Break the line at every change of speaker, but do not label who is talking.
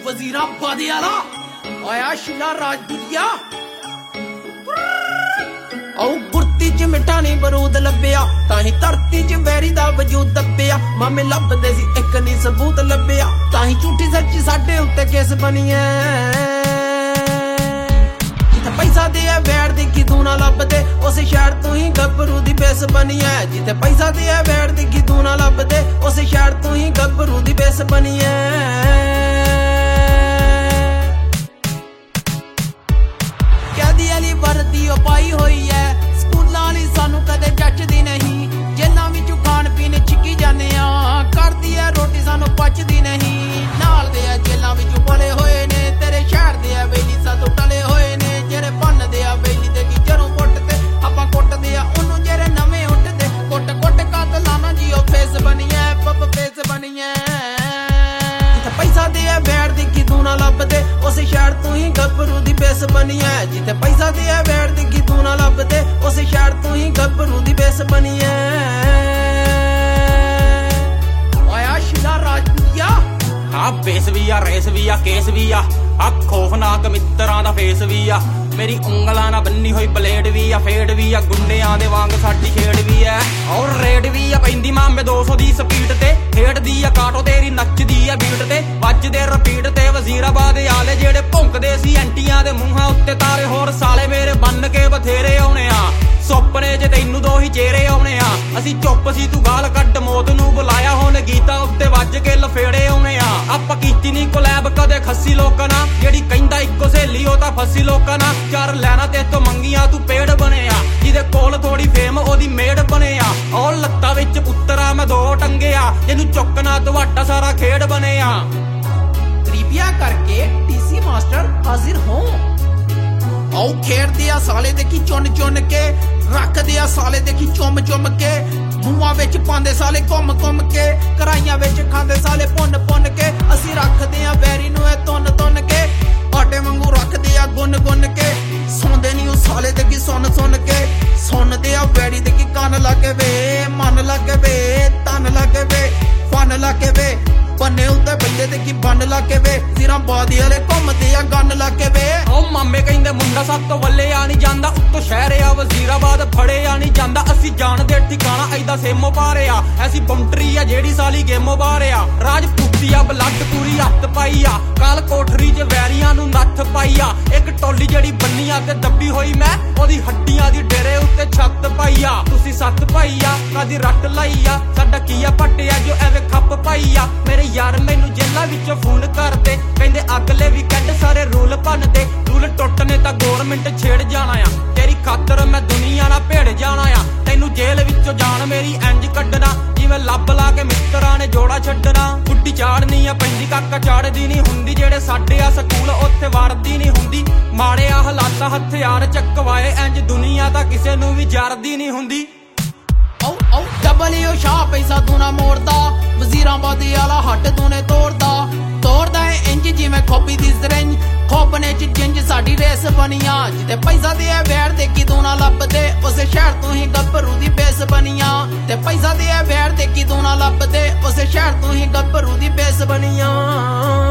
वजीराबाद वाला आया शिला राजदूतिया गुरती च मिठा नहीं बरूद लभ्या ताही धरती च वैरी दा वजूद दब्बिया मामे लभदे सी इक नहीं सबूत लभ्या ताही झूठी सच्ची साडे उत्ते केस बनी है जिथे पैसा दे वैर दी किदू ना लभदे उस शहर तो ही गभरू दी बेस बनी है जिथे पैसा दे वैर दी किदू ना लभदे उस शहर तो ही गभरू दी बेस बनी है कैदी वाली वर्दी पाई हुई है स्कूलों वाली सानू कदे जचदी नहीं जेलां विचों खाण पीने छिकी जाने करदी है रोटी सानू पचदी नहीं नाल दे जेलां विचों पले होए ने तेरे शहर दे बेली सातों टले होए ने जेरे भन्नदे बेली दे की जरों पुट्टदे आपां कुੱਟਦੇ ओनू जेरे नवें उठदे कुੱਟ कुੱਟ कातलाना जी ओ फेस बनी है पप फेस बनी है जिथे पैसा दे वैर दी किदू ना लभदे उस शहर तो ही गभरू दी बेस बनी है जिथे पैसा दे वैर दी किदू ना लभदे उस शहर तो ही गभरू दी बेस बनी है आया शिला राजदूतिया
हाँ बेस भी आ रेस भी आ केस भी आ खौफनाक मित्तरां दा फेस भी आ मेरी उंगलां ना बन्नी होई ब्लेड भी आ फेड भी आ गुंडियां दे वांग साडी खेड भी है और रेड भी आ पैंदी मामे 200 दी स्पीड ते खेडदी आ काटो तेरी नचदी आ बीट ते ਵੱਜਦੇ ਰਿਪੀਟ ਤੇ ਵਜ਼ੀਰਾਬਾਦ ਆਲੇ ਜਿਹੜੇ ਭੌਂਕਦੇ ਸੀ ਐਂਟੀਆਂ ਦੇ ਮੂੰਹਾਂ ਉੱਤੇ ਤਾਰੇ ਹੋਰ ਸਾਲੇ ਮੇਰੇ ਬੰਨ ਕੇ ਬਥੇਰੇ ਆਉਣੇ ਆ ਸੁਪਨੇ ਚ ਤੈਨੂੰ ਦੋ ਹੀ ਚਿਹਰੇ ਆਉਣੇ ਆ ਅਸੀਂ ਚੁੱਪ ਸੀ ਤੂੰ ਗਾਲ ਕੱਢ ਮੌਤ ਨੂੰ ਬੁਲਾਇਆ ਹੁਣ ਗੀਤਾਂ ਉੱਤੇ ਵੱਜ ਕੇ ਲਫੇੜੇ ਆਉਣੇ ਆ ਆਪਾਂ ਕੀਤੀ ਨਹੀਂ ਕੋਲੈਬ ਕਦੇ ਖੱਸੀ ਲੋਕਾਂ ਨਾਲ ਜਿਹੜੀ ਕਹਿੰਦਾ ਇੱਕੋ ਸਹੇਲੀ ਉਹ ਤਾਂ ਫੱਸੀ ਲੋਕਾਂ ਨਾਲ ਚਾਰ ਲੈਣਾ ਤੇ ਤੋਂ ਮੰਗੀਆਂ ਤੂੰ ਪੇੜ ਬਣਿਆ ਜਿਹਦੇ ਕੋਲ ਥੋੜੀ ਫੇਮ ਉਹਦੀ ਮੇੜ ਬਣਿਆ ਉਹ ਲੱਤਾਂ ਵਿੱਚ ਪੁੱਤਰਾ ਮੈਂ ਦੋ ਟੰਗਿਆ ਜਿਹਨੂੰ ਚੁੱਕਣਾ ਤੁਹਾਡਾ ਸਾਰਾ ਖੇਡ ਬਣਿਆ
कृपया करके टीसी मास्टर हाजिर हो आओ खेड़ दिया साले देखी चुन चुन के रख दिया साले देखी चुम चुम के मुंहां विच पांदे साले घुम घुम के कराइयां विच खांदे साले पुन पुन के असी रखदे आ बैरी नूं ए तुन तुन के आटे वांगू रखदे आ गुन गुन के सौंदे नहीं ओ साले देखी सुन सुन के सुनदे आ बैरी देखी कान लागे वे मन लागे वे तन लागे वे फन लागे वे बन्ने उत्ते बंदे ते की बन लाके वे सिरां बादी वाले घुमदे आ गन लाके वे
ओ मामे कहंदे मुंडा सब तो वल्ले आ नहीं जांदा उत्तो शहर आ वजीराबाद फड़े आ नहीं जांदा असी जानदे ठिकाना ऐदा सेमो पारे आ ऐसी बाउंड्री आ जेड़ी साली गेमो बारे आ राजपूती आ ब्लड पूरी हत्थ पाई आ काल कोठरी च वैरियां नूं नੱਥ पाई आ एक टोली जेड़ी बन्नी आ ते दब्बी होई मैं ओदी हड्डियां दी डेरे उत्ते छत पाई आ तुसी सੱਤ पाई आ कादी रट लाई आ साडा की आ पट्टिया जो एवे खप पाई आ मेरे यार मैनू जेलां विचों फोन करदे कहंदे अगले वीकेंड सारे रूल भन्नदे रूल टुੱਟਨੇ ਤਾਂ गौरमेंट छेड़ जाना आ तेरी खातर मैं दुनिया नाल भेड़ जाना आ तैनू जेल विचों जान मेरी इंज कड्डना जिवें लभ ला के मित्तरां ने जोड़ा छड्डना गुड्डी चाड़नी आ पैंदी काका चाड़दी नहीं हुंदी जेड़े साडे आ सकूल उत्थे वड़दी नहीं हुंदी माड़े आ हालात हथियार चकवाए इंज दुनिया तां किसे नूं भी जरदी नहीं हुंदी
डबलियो शाह पैसा तू ना मोड़दा वजीराबाद वाला हट तू ने तोड़दा है इंज जिवें खोपी दी सरंज खोपने च जिंज साडी रेस बनिया जिते पैसा दे वैर दे की तू ना लभदे उस शहर तू ही गभरू दी बेस बनिया ते पैसा दे वैर दे की तू ना लभदे उस शहर तू ही गभरू दी बेस बनिया।